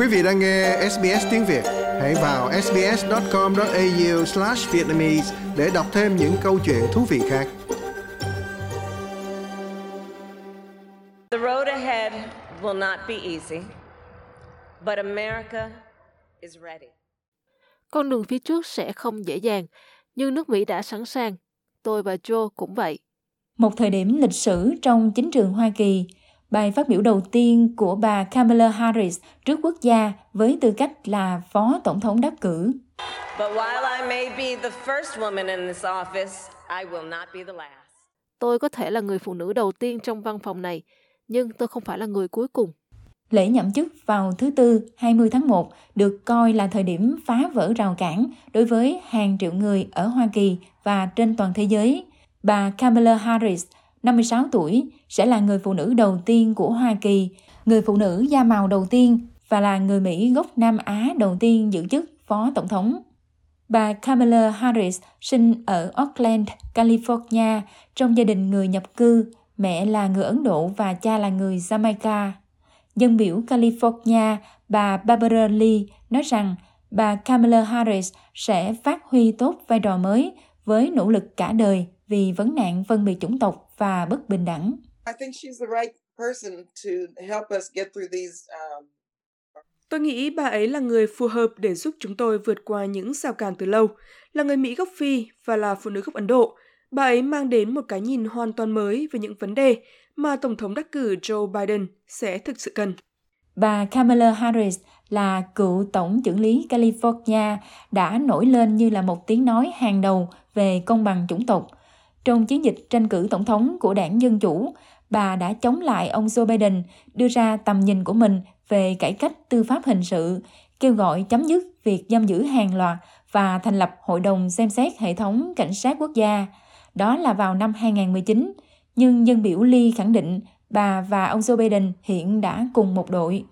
Quý vị đang nghe SBS tiếng Việt. Hãy vào sbs.com.au/vietnamese để đọc thêm những câu chuyện thú vị khác. The road ahead will not be easy, but America is ready. Con đường phía trước sẽ không dễ dàng, nhưng nước Mỹ đã sẵn sàng. Tôi và Joe cũng vậy. Một thời điểm lịch sử trong chính trường Hoa Kỳ, bài phát biểu đầu tiên của bà Kamala Harris trước quốc gia với tư cách là Phó Tổng thống đắc cử. But while I may be the first woman in this office, I will not be the last. Tôi có thể là người phụ nữ đầu tiên trong văn phòng này, nhưng tôi không phải là người cuối cùng. Lễ nhậm chức vào thứ Tư, 20 tháng 1 được coi là thời điểm phá vỡ rào cản đối với hàng triệu người ở Hoa Kỳ và trên toàn thế giới. Bà Kamala Harris, 56 tuổi, sẽ là người phụ nữ đầu tiên của Hoa Kỳ, người phụ nữ da màu đầu tiên và là người Mỹ gốc Nam Á đầu tiên giữ chức Phó Tổng thống. Bà Kamala Harris sinh ở Oakland, California, trong gia đình người nhập cư, mẹ là người Ấn Độ và cha là người Jamaica. Dân biểu California, bà Barbara Lee nói rằng bà Kamala Harris sẽ phát huy tốt vai trò mới với nỗ lực cả đời vì vấn nạn phân biệt chủng tộc và bất bình đẳng. Tôi nghĩ bà ấy là người phù hợp để giúp chúng tôi vượt qua những rào cản từ lâu. Là người Mỹ gốc Phi và là phụ nữ gốc Ấn Độ, bà ấy mang đến một cái nhìn hoàn toàn mới về những vấn đề mà Tổng thống đắc cử Joe Biden sẽ thực sự cần. Bà Kamala Harris là cựu Tổng chưởng lý California đã nổi lên như là một tiếng nói hàng đầu về công bằng chủng tộc. Trong chiến dịch tranh cử tổng thống của đảng Dân Chủ, bà đã chống lại ông Joe Biden đưa ra tầm nhìn của mình về cải cách tư pháp hình sự, kêu gọi chấm dứt việc giam giữ hàng loạt và thành lập Hội đồng xem xét hệ thống cảnh sát quốc gia. Đó là vào năm 2019, nhưng dân biểu Lee khẳng định bà và ông Joe Biden hiện đã cùng một đội.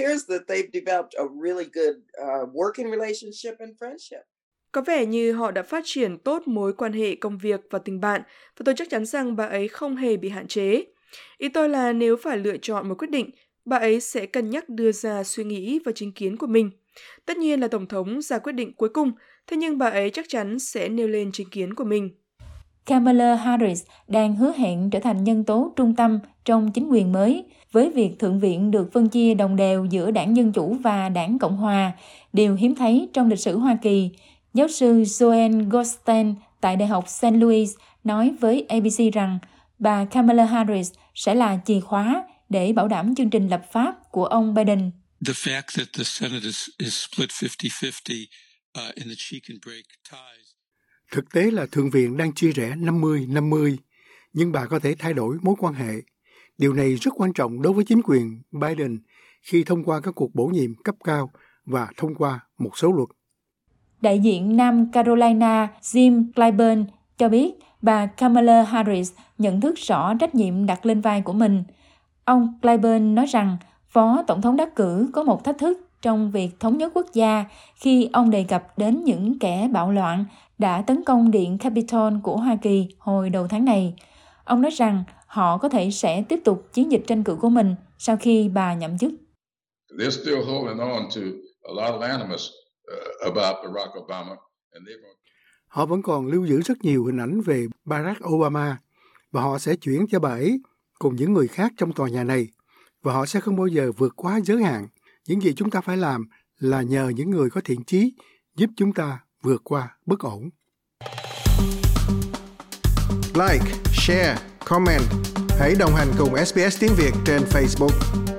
Có vẻ như họ đã phát triển tốt mối quan hệ công việc và tình bạn, và tôi chắc chắn rằng bà ấy không hề bị hạn chế. Ý tôi là nếu phải lựa chọn một quyết định, bà ấy sẽ cân nhắc đưa ra suy nghĩ và chính kiến của mình. Tất nhiên là Tổng thống ra quyết định cuối cùng, thế nhưng bà ấy chắc chắn sẽ nêu lên chính kiến của mình. Kamala Harris đang hứa hẹn trở thành nhân tố trung tâm trong chính quyền mới, với việc Thượng viện được phân chia đồng đều giữa đảng Dân Chủ và đảng Cộng Hòa, điều hiếm thấy trong lịch sử Hoa Kỳ. Giáo sư Joanne Goldstein tại Đại học St. Louis nói với ABC rằng bà Kamala Harris sẽ là chìa khóa để bảo đảm chương trình lập pháp của ông Biden. The fact that the Senate is split 50-50 and that she can break ties. Thực tế là Thượng viện đang chia rẽ 50-50, nhưng bà có thể thay đổi mối quan hệ. Điều này rất quan trọng đối với chính quyền Biden khi thông qua các cuộc bổ nhiệm cấp cao và thông qua một số luật. Đại diện Nam Carolina Jim Clyburn cho biết bà Kamala Harris nhận thức rõ trách nhiệm đặt lên vai của mình. Ông Clyburn nói rằng Phó Tổng thống đắc cử có một thách thức trong việc thống nhất quốc gia khi ông đề cập đến những kẻ bạo loạn đã tấn công Điện Capitol của Hoa Kỳ hồi đầu tháng này. Ông nói rằng họ có thể sẽ tiếp tục chiến dịch tranh cử của mình sau khi bà nhậm chức. Họ vẫn còn lưu giữ rất nhiều hình ảnh về Barack Obama và họ sẽ chuyển cho bà ấy cùng những người khác trong tòa nhà này và họ sẽ không bao giờ vượt quá giới hạn. Những gì chúng ta phải làm là nhờ những người có thiện chí giúp chúng ta vượt qua bất ổn. Like, share, comment. Hãy đồng hành cùng SBS tiếng Việt trên Facebook.